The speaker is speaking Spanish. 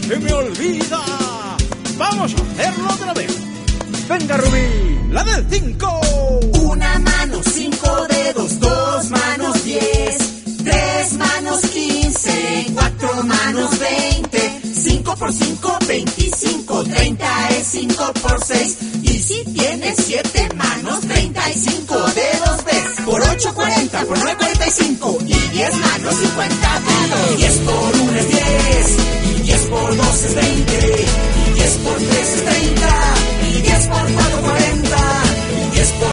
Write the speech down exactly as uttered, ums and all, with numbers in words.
se me olvida. Vamos a hacerlo otra vez. Venga, Rubí, la del cinco. Una mano, cinco dedos, dos manos, diez. Tres manos, quince. Cuatro manos, veinte. Cinco por cinco, veinticinco. Treinta es cinco por seis. Y si tienes siete manos, treinta y cinco dedos ves. Por ocho, cuarenta. Por nueve, cuarenta y cinco. Y diez manos, cincuenta dedos. Diez por uno es diez. Y diez por dos es veinte. Y diez por tres es treinta. Y diez por cuatro